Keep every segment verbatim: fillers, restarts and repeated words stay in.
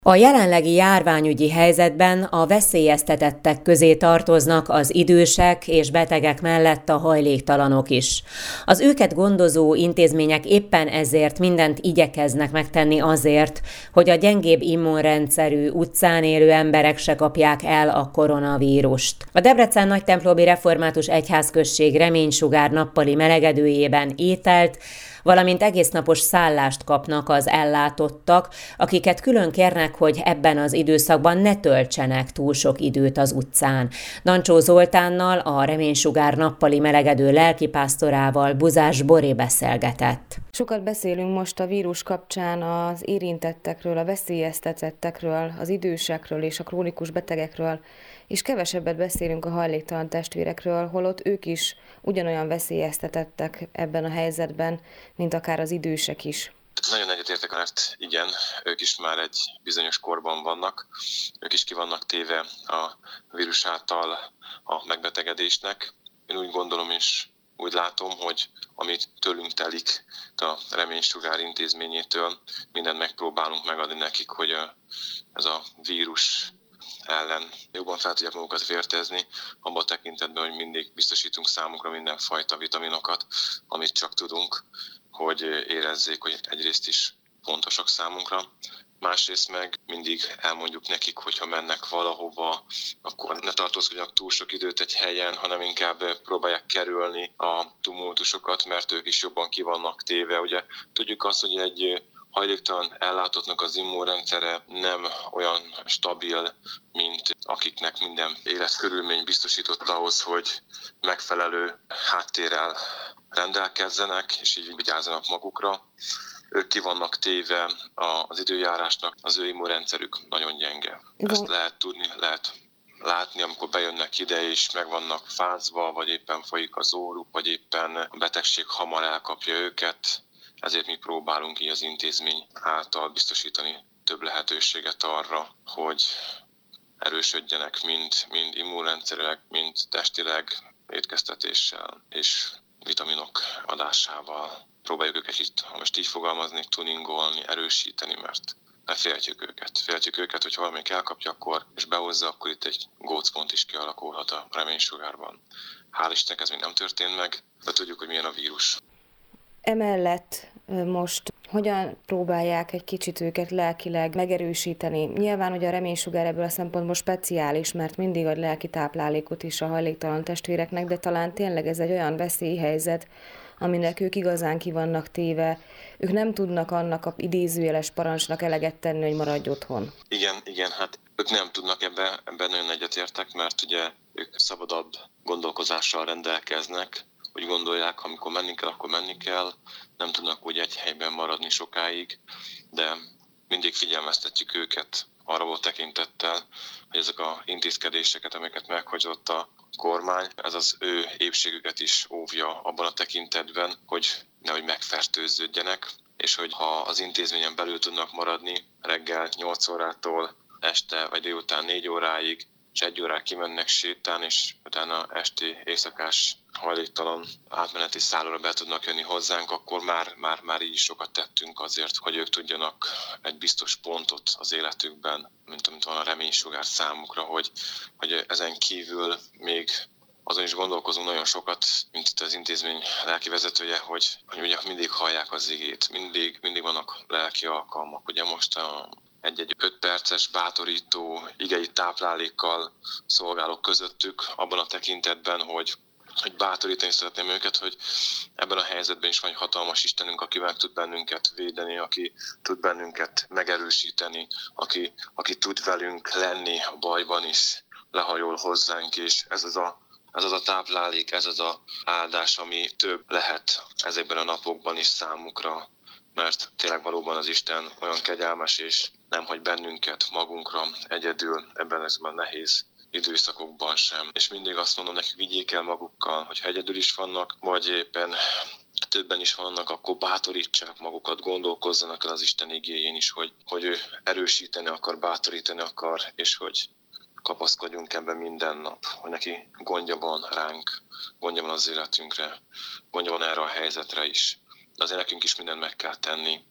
A jelenlegi járványügyi helyzetben a veszélyeztetettek közé tartoznak az idősek és betegek mellett a hajléktalanok is. Az őket gondozó intézmények éppen ezért mindent igyekeznek megtenni azért, hogy a gyengébb immunrendszerű utcán élő emberek se kapják el a koronavírust. A Debrecen Nagytemplomi Református Egyházközség Reménysugár nappali melegedőjében ételt, valamint egésznapos szállást kapnak az ellátottak, akiket külön kérnek, hogy ebben az időszakban ne töltsenek túl sok időt az utcán. Dancsó Zoltánnal, a Reménysugár nappali melegedő lelkipásztorával Buzás Boré beszélgetett. Sokat beszélünk most a vírus kapcsán az érintettekről, a veszélyeztetettekről, az idősekről és a krónikus betegekről, és kevesebbet beszélünk a hajléktalan testvérekről, holott ők is ugyanolyan veszélyeztetettek ebben a helyzetben, mint akár az idősek is. Nagyon egyetértek, mert igen, ők is már egy bizonyos korban vannak, ők is ki vannak téve a vírus által a megbetegedésnek. Én úgy gondolom és úgy látom, hogy amit tőlünk telik a Reménysugár intézményétől, mindent megpróbálunk megadni nekik, hogy ez a vírus ellen jobban fel tudják magukat vértezni, abban a tekintetben, hogy mindig biztosítunk számukra mindenfajta vitaminokat, amit csak tudunk, hogy érezzék, hogy egyrészt is fontosak számunkra, másrészt meg mindig elmondjuk nekik, hogyha mennek valahova, akkor ne tartózkodjanak túl sok időt egy helyen, hanem inkább próbálják kerülni a tumultusokat, mert ők is jobban ki vannak téve. Ugye tudjuk azt, hogy egy hajléktalan ellátottnak az immunrendszere nem olyan stabil, mint akiknek minden életkörülmény biztosított ahhoz, hogy megfelelő háttérrel rendelkezzenek, és így vigyázzanak magukra. Ők ki vannak téve az időjárásnak, az ő immunrendszerük nagyon gyenge. Ezt lehet tudni, lehet látni, amikor bejönnek ide és meg vannak fázva, vagy éppen folyik az óruk, vagy éppen a betegség hamar elkapja őket. Ezért mi próbálunk így az intézmény által biztosítani több lehetőséget arra, hogy erősödjenek mind, mind immunrendszerileg, mind testileg, étkeztetéssel és vitaminok adásával. Próbáljuk őket itt, ha most így fogalmaznék, tuningolni, erősíteni, mert ne féltjük őket. Féltjük őket, hogy valamelyik elkapja akkor, és behozza, akkor itt egy gócpont is kialakulhat a Reménysugárban. Hál' Istennek ez még nem történt meg, de tudjuk, hogy milyen a vírus. Emellett most hogyan próbálják egy kicsit őket lelkileg megerősíteni? Nyilván, hogy a Reménysugár ebből a szempontból speciális, mert mindig ad lelki táplálékot is a hajléktalan testvéreknek, de talán tényleg ez egy olyan veszélyhelyzet, aminek ők igazán ki vannak téve. Ők nem tudnak annak a idézőjeles parancsnak eleget tenni, hogy maradj otthon. Igen, igen, hát ők nem tudnak ebben, ebben nagyon egyetértek, mert ugye ők szabadabb gondolkozással rendelkeznek, úgy gondolják, amikor menni kell, akkor menni kell, nem tudnak úgy egy helyben maradni sokáig, de mindig figyelmeztetjük őket arra volt tekintettel, hogy ezek az intézkedéseket, amiket meghozott a kormány, ez az ő épségüket is óvja abban a tekintetben, hogy nehogy megfertőződjenek, és hogy ha az intézményen belül tudnak maradni reggel nyolc órától este vagy délután négy óráig, és egy órát kimennek sétálni, és utána esti éjszakás hajléktalan átmeneti szállóra be tudnak jönni hozzánk, akkor már, már, már így is sokat tettünk azért, hogy ők tudjanak egy biztos pontot az életükben, mint amit van a Reménysugár számukra, hogy, hogy ezen kívül még azon is gondolkozunk nagyon sokat, mint itt az intézmény lelki vezetője, hogy, hogy ugye mindig hallják az igét, mindig, mindig vannak lelki alkalmak. Ugye most a egy-egy öt perces bátorító igei táplálékkal szolgálok közöttük abban a tekintetben, hogy, hogy bátorítani szeretném őket, hogy ebben a helyzetben is van egy hatalmas Istenünk, aki meg tud bennünket védeni, aki tud bennünket megerősíteni, aki, aki tud velünk lenni a bajban is, lehajol hozzánk, és ez az a Ez az a táplálék, ez az a áldás, ami több lehet ezekben a napokban is számukra, mert tényleg valóban az Isten olyan kegyelmes, és nem hagy bennünket magunkra egyedül ebben ezben a nehéz időszakokban sem. És mindig azt mondom nekik, vigyék el magukkal, hogyha egyedül is vannak, vagy éppen többen is vannak, akkor bátorítsák magukat, gondolkozzanak el az Isten igéjén is, hogy, hogy ő erősíteni akar, bátorítani akar, és hogy kapaszkodjunk ebben minden nap, hogy neki gondja van ránk, gondja van az életünkre, gondja van erre a helyzetre is. De azért nekünk is mindent meg kell tenni,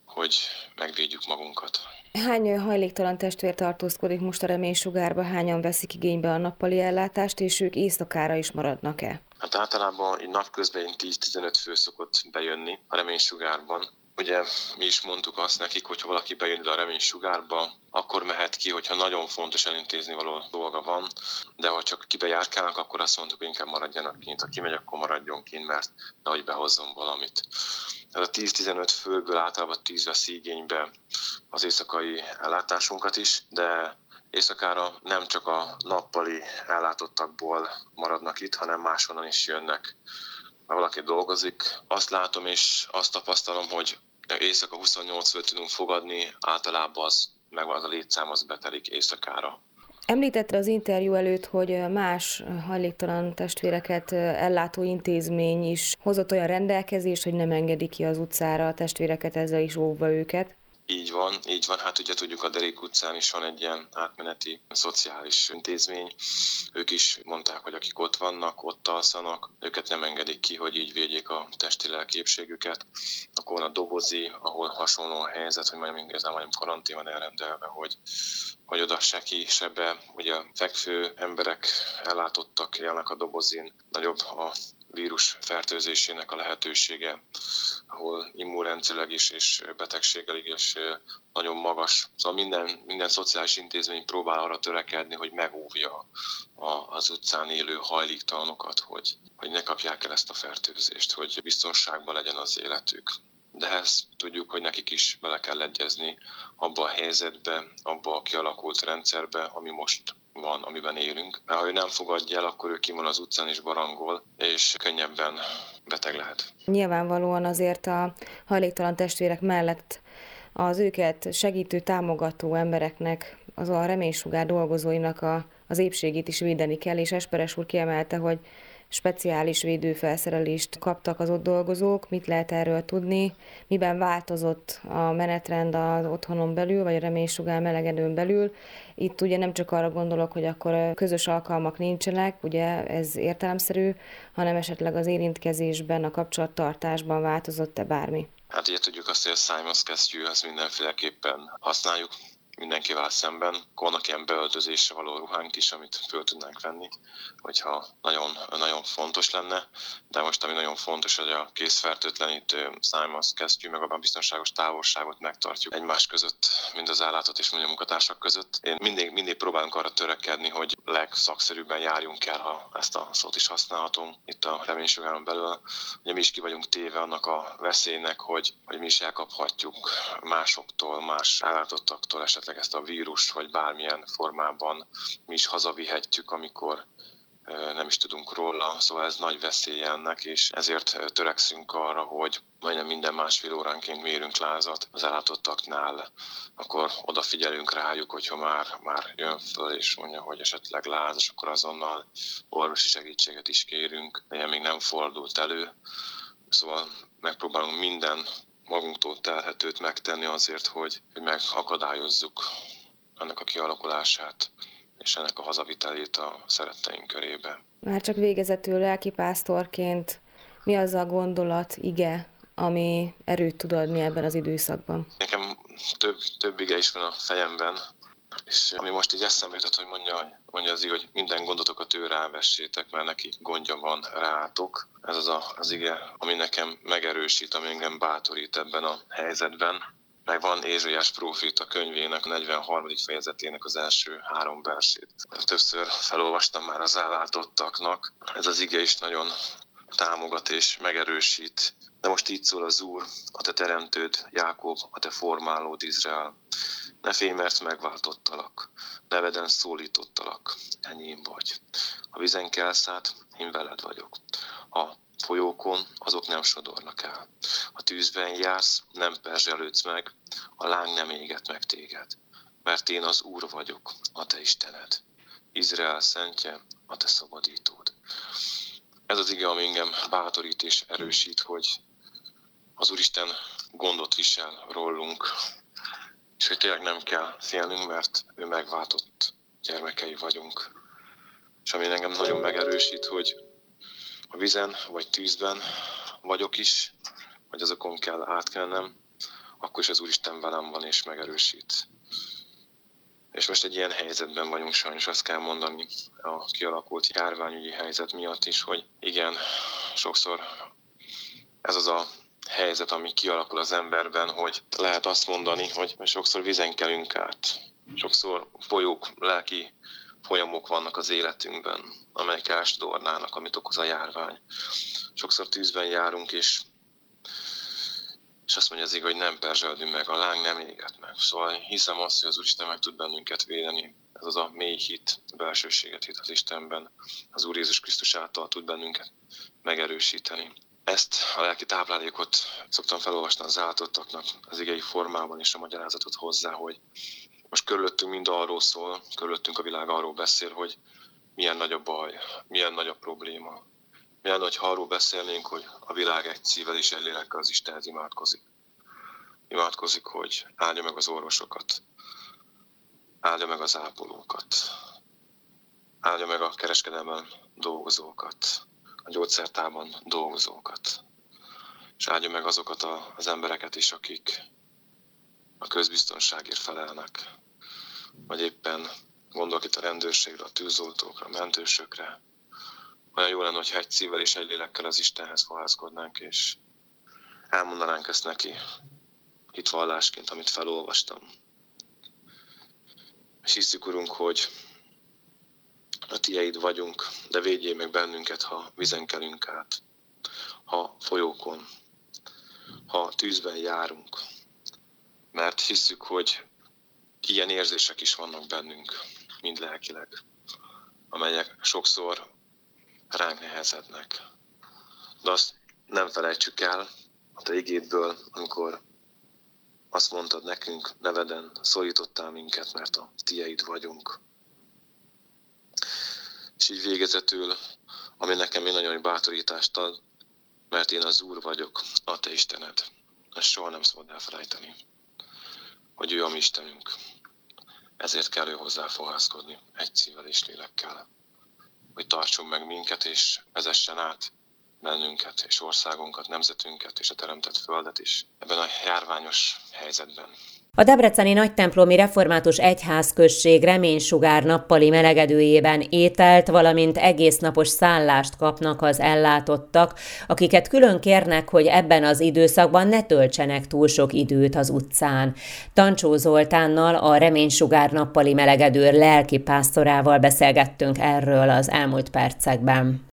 hogy megvédjük magunkat. Hány hajléktalan testvér tartózkodik most a Reménysugárba, hányan veszik igénybe a nappali ellátást, és ők éjszakára is maradnak-e? Hát általában így napközben tíz-tizenöt fő szokott bejönni a Reménysugárban. Ugye mi is mondtuk azt nekik, hogy ha valaki bejön ide a Reménysugárba, akkor mehet ki, hogyha nagyon fontos elintézni való dolga van, de ha csak kibejárkálnak, akkor azt mondtuk, hogy inkább maradjanak kint. Ha kimegy, akkor maradjon kint, mert nehogy behozzon valamit. Ez a tíz-tizenöt főből általában tíz vesz igénybe az éjszakai ellátásunkat is, de éjszakára nem csak a nappali ellátottakból maradnak itt, hanem máshonnan is jönnek. Ha valaki dolgozik, azt látom és azt tapasztalom, hogy éjszaka huszonnyolc főt tudunk fogadni, általában az megvan az a létszám, az betelik éjszakára. Említette az interjú előtt, hogy más hajléktalan testvéreket ellátó intézmény is hozott olyan rendelkezést, hogy nem engedi ki az utcára a testvéreket, ezzel is óvva őket. Így van, így van. Hát ugye tudjuk, a Derék utcán is van egy ilyen átmeneti szociális intézmény. Ők is mondták, hogy akik ott vannak, ott alszanak, őket nem engedik ki, hogy így védjék a testi-lelki épségüket. Akkor van a Dobozi, ahol hasonló a helyzet, hogy majd igazán majd karantén van elrendelve, hogy, hogy oda se ki, se be. Ugye a fekvő emberek ellátottak élnek a Dobozin, nagyobb a vírus fertőzésének a lehetősége, ahol immunrendszerileg is és betegséggel is nagyon magas. Szóval minden, minden szociális intézmény próbál arra törekedni, hogy megóvja a, az utcán élő hajléktalanokat, hogy, hogy ne kapják el ezt a fertőzést, hogy biztonságban legyen az életük. De ezt tudjuk, hogy nekik is bele kell egyezni abba a helyzetbe, abba a kialakult rendszerbe, ami most van, amiben élünk. Ha ő nem fogadja el, akkor ő kimon az utcán és barangol, és könnyebben beteg lehet. Nyilvánvalóan azért a hajléktalan testvérek mellett az őket segítő, támogató embereknek, az a Reménysugár dolgozóinak a, az épségét is védeni kell, és Esperes úr kiemelte, hogy speciális védőfelszerelést kaptak az ott dolgozók. Mit lehet erről tudni? Miben változott a menetrend az otthonon belül, vagy a Reménysugár melegedőn belül? Itt ugye nem csak arra gondolok, hogy akkor közös alkalmak nincsenek, ugye ez értelemszerű, hanem esetleg az érintkezésben, a kapcsolattartásban változott-e bármi? Hát ugye tudjuk azt, hogy a Simons kesztyű, ezt mindenféleképpen használjuk mindenkivel szemben. Vannak ilyen beöltözésre való ruhánk is, amit föl tudnánk venni, hogyha nagyon, nagyon fontos lenne. De most ami nagyon fontos, hogy a készfertőtlenítő Simons kesztyű, meg a biztonságos távolságot megtartjuk egymás között, mind az ellátott és mind a munkatársak között. Én mindig, mindig próbálunk arra törekedni, hogy legszakszerűbben járjunk el, ha ezt a szót is használhatunk itt a Reménysugáron belül. Ugye mi is ki vagyunk téve annak a veszélynek, hogy, hogy mi is elkaphatjuk másoktól, más ellátottaktól esetleg ezt a vírust, vagy bármilyen formában mi is hazavihetjük, amikor nem is tudunk róla. Szóval ez nagy veszély ennek, és ezért törekszünk arra, hogy majdnem minden másfél óránként mérünk lázat az ellátottaknál, akkor odafigyelünk rájuk, hogyha már, már jön föl és mondja, hogy esetleg lázas, akkor azonnal orvosi segítséget is kérünk, de ilyen még nem fordult elő. Szóval megpróbálunk minden magunktól telhetőt megtenni azért, hogy, hogy megakadályozzuk ennek a kialakulását és ennek a hazavitelét a szeretteink körébe. Már csak végezetül lelkipásztorként mi az a gondolat, ige, ami erőt tud adni ebben az időszakban? Nekem több, több ige is van a fejemben, és ami most így eszembe jutott, hogy mondja, mondja az ige, hogy minden gondotokat ő rávessétek, mert neki gondja van rátok. Ez az a, az ige, ami nekem megerősít, ami engem bátorít ebben a helyzetben. Meg van Ézsaiás próféta könyvének, a negyvenharmadik fejezetének az első három versét. Többször felolvastam már az ellátottaknak. Ez az ige is nagyon támogat és megerősít. De most így szól az Úr, a te teremtőd, Jákob, a te formálód, Izrael. Ne félj, mert megváltottalak, neveden szólítottalak, enyém vagy. A vizen kelsz át, én veled vagyok. A folyókon azok nem sodornak el. A tűzben jársz, nem perzselődsz meg, a láng nem éget meg téged. Mert én az Úr vagyok, a te Istened. Izrael szentje, a te szabadítód. Ez az ige, ami engem bátorít és erősít, hogy az Úristen gondot visel rólunk, és hogy tényleg nem kell félnünk, mert ő megváltott gyermekei vagyunk. És ami engem nagyon megerősít, hogy a vizen vagy tűzben vagyok is, vagy azokon kell átkelnem, akkor is az Úristen velem van és megerősít. És most egy ilyen helyzetben vagyunk, sajnos azt kell mondani a kialakult járványügyi helyzet miatt is, hogy igen, sokszor ez az a helyzet, ami kialakul az emberben, hogy lehet azt mondani, hogy sokszor vizen kelünk át. Sokszor folyók, lelki folyamok vannak az életünkben, amelyek ásdornának, amit okoz a járvány. Sokszor tűzben járunk, és, és azt mondja az ige, hogy nem perzselődünk meg, a láng nem éget meg. Szóval hiszem azt, hogy az Úristen meg tud bennünket védeni. Ez az a mély hit, belsőséget hit az Istenben. Az Úr Jézus Krisztus által tud bennünket megerősíteni. Ezt a lelki táplálékot szoktam felolvasni az áltottaknak az igei formában, és a magyarázatot hozzá, hogy most körülöttünk mind arról szól, körülöttünk a világ arról beszél, hogy milyen nagy a baj, milyen nagy a probléma. Milyen nagy, ha arról beszélnénk, hogy a világ egy szívvel és egy lélekkel az Istenhez imádkozik. Imádkozik, hogy áldja meg az orvosokat, áldja meg az ápolókat, áldja meg a kereskedelmen dolgozókat, a gyógyszertárban dolgozókat, és áldja meg azokat az embereket is, akik a közbiztonságért felelnek, vagy éppen gondolok itt a rendőrségre, a tűzoltókra, a mentősökre. Olyan jó lenne, hogyha egy szívvel és egy lélekkel az Istenhez fohászkodnánk, és elmondanánk ezt neki hitvallásként, amit felolvastam. És hiszük, Urunk, hogy a Tieid vagyunk, de védjél meg bennünket, ha vizen kelünk át, ha folyókon, ha tűzben járunk. Mert hiszük, hogy ilyen érzések is vannak bennünk, mind lelkileg, amelyek sokszor ránk nehezednek. De azt nem felejtsük el a Te igédből, amikor azt mondtad nekünk, neveden szólítottál minket, mert a Tieid vagyunk. És így végezetül, ami nekem egy nagyon nagy bátorítást ad, mert én az Úr vagyok, a Te Istened. Ezt soha nem szabad elfelejteni, hogy ő a mi Istenünk. Ezért kell ő hozzá fohászkodni, egy szívvel és lélekkel. Hogy tartson meg minket, és vezessen át bennünket, és országunkat, nemzetünket, és a teremtett földet is ebben a járványos helyzetben. A debreceni nagytemplomi református egyházközség reménysugár nappali melegedőjében ételt, valamint egésznapos szállást kapnak az ellátottak, akiket külön kérnek, hogy ebben az időszakban ne töltsenek túl sok időt az utcán. Tancsó Zoltánnal, a reménysugár nappali melegedő lelkipásztorával beszélgettünk erről az elmúlt percekben.